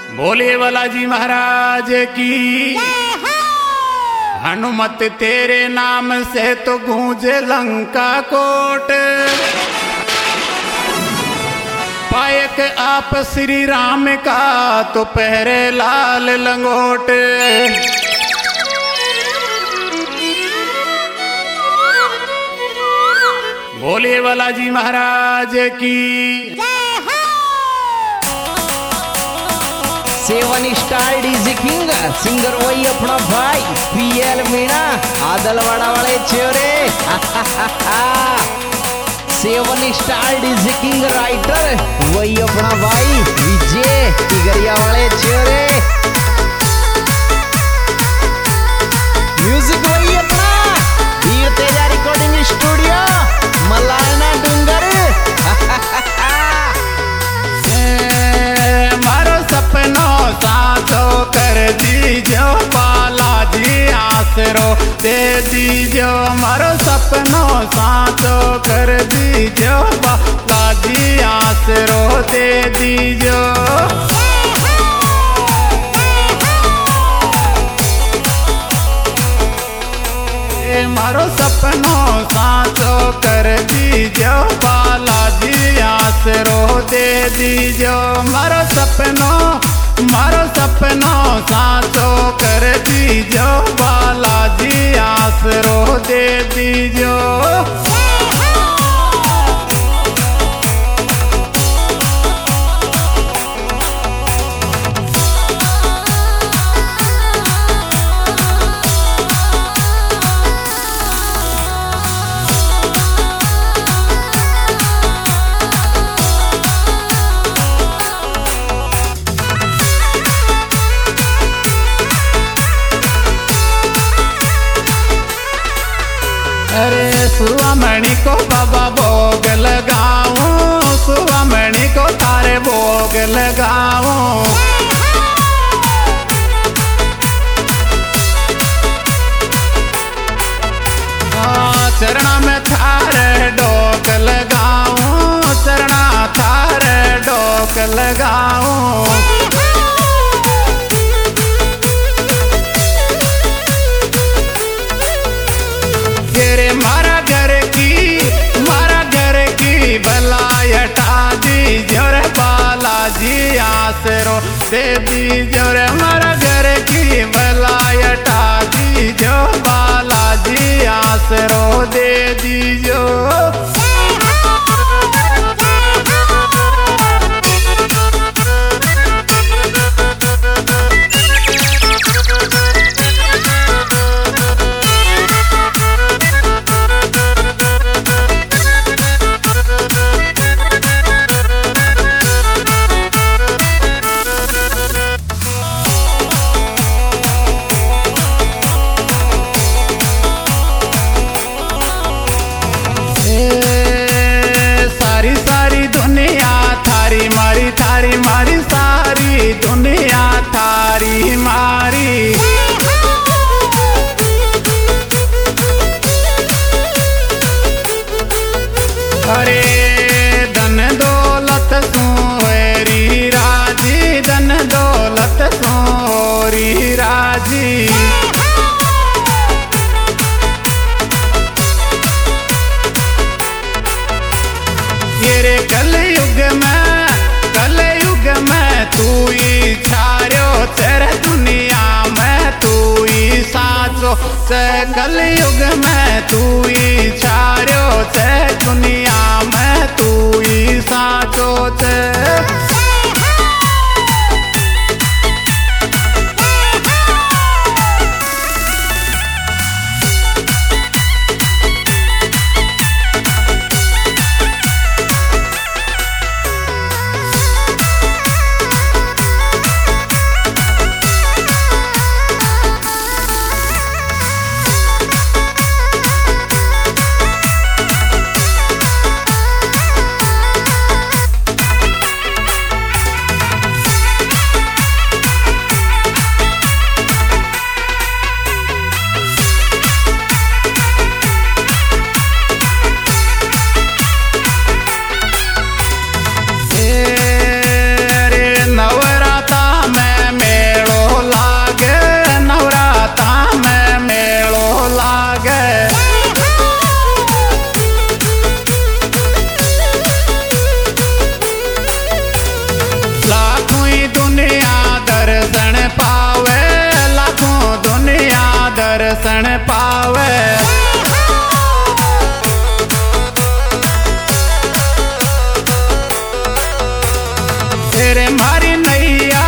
बोले बालाजी महाराज की। हनुमत तेरे नाम से तो गूंजे लंका कोट, पायक आप श्री राम का तो पहरे लाल लंगोट। बोले बालाजी महाराज की। 7 स्टार डीजे किंग सिंगर वही अपना भाई पीएल मीणा आदलवाड़ा वाले चेहरे। 7 स्टार डीजे किंग राइटर वही अपना भाई विजय टिगरिया वाले चेहरे। म्यूजिक वही अपना वीर तेजा रिकॉर्डिंग स्टूडियो मलाना डूंगर। मारो सपनों साथो कर दीजो बालाजी आसरो दे दीजो। मारो सपनों साथो कर दीजो बालाजी आसरो दे दीजो। मारो सपनों साथो कर दीजो बालाजी आसरो दे दीजो। मारो सपनों साथो कर दीजो बालाजी आसरो दे दीजो। अरे सुवामणि को बाबा भोग लगाऊं, सुवामणि को तारे भोग लगाऊं। चरणा में थारे डोक लगाऊं, चरणा थारे डोक लगाऊं। मारा घर की भलाई हटा दीजो रे बालाजी आसरो दे दीजो रे। मारा घर की भलाई हटा दीजो बालाजी आसरो दे दीजो। सारी दुनिया थारी मारी, थारी मारी सारी दुनिया थारी मारी। अरे धन दौलत सोरी राजी, धन दौलत सोरी राजी। तेरे कलयुग में तू ही छारो तेरे दुनिया में तू ही साचो से। कलयुग में तू ही छारो से दुनिया में तू ही साचो से। मारी नैया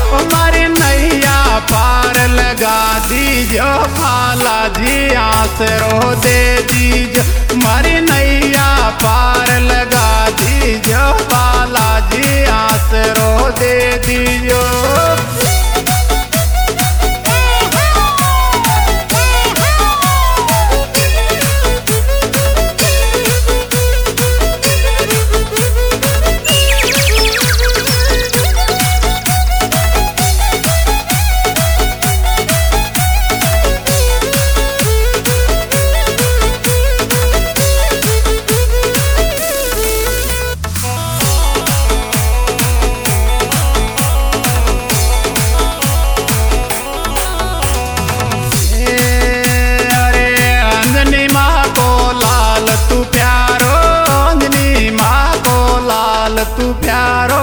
पार लगा दीजो बालाजी आसरो दे दीजो मारी नैया पार लगा दीजो बालाजी आसरो दे दीजो। तू प्यारो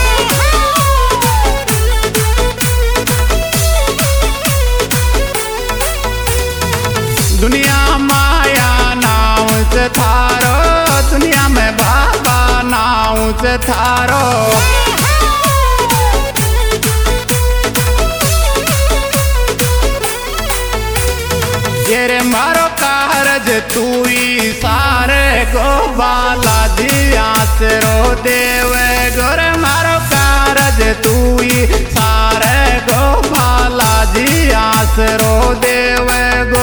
दुनिया माया नाव से थारो दुनिया में बाबा नाव से थारो ये मारो कारज तू ही सारे गो बालाजी आसरो देव गोर मारो कारज तू ही सारे गो बालाजी आसरो देव गो।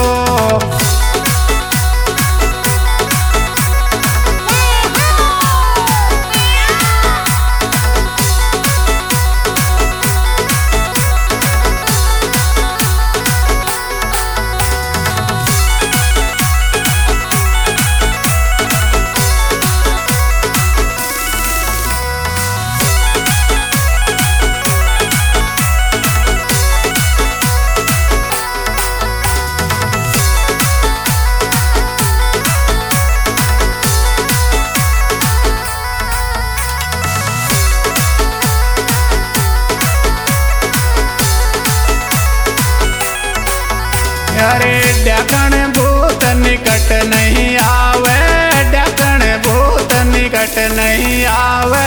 अरे डकण भूत निकट नहीं आवे डकण भूत निकट नहीं आवे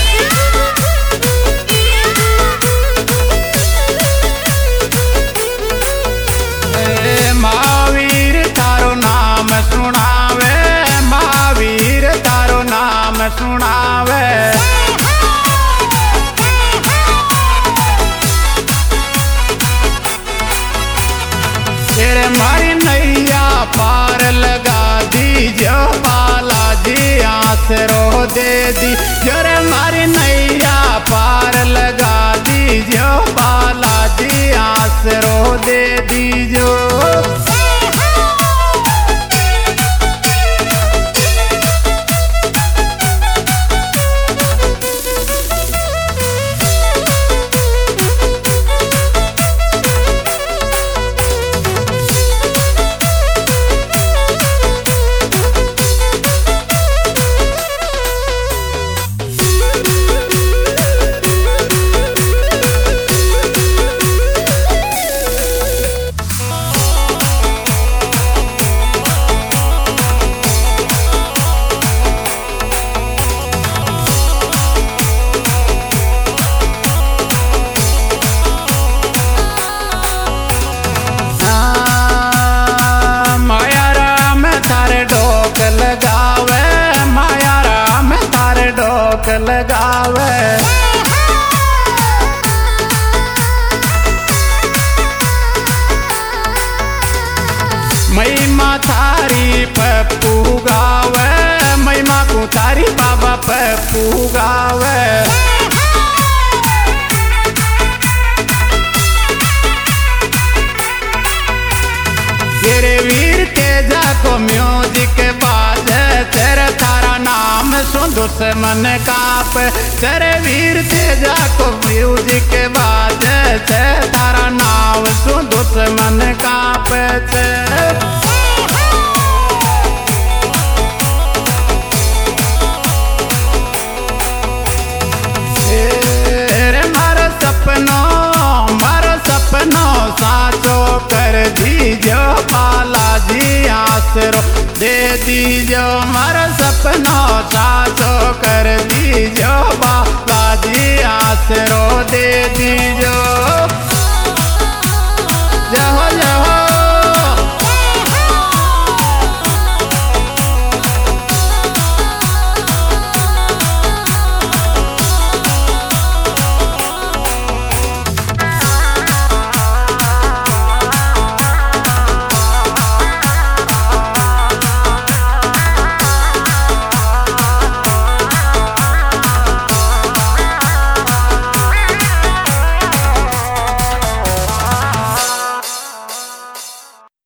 महावीर तारो नाम सुनावे महावीर तारो नाम सुनावे तेरे मारी नैया पार लगा दीजो बालाजी आसरो दे दी जोरे मारी नैया पार लगा दीजो बालाजी आसरो दे दीजो। लगावे महिमा थारी पप्पू गावे महिमा को थारी बाबा पप्पू गावे तेरे वीर तेजा को म्यूजिक बाजे तेरे थारा नाम सुन दुश्मन काप तेरे वीर तेजा को म्यूजिक बाजे थारा नाम सुन दुश्मन काप मारो सपनो साचो कर दीजो बालाजी आसरो दे दीजो मारो सपनो साचो कर दीजो बालाजी आसरो आसरो दे दीजो।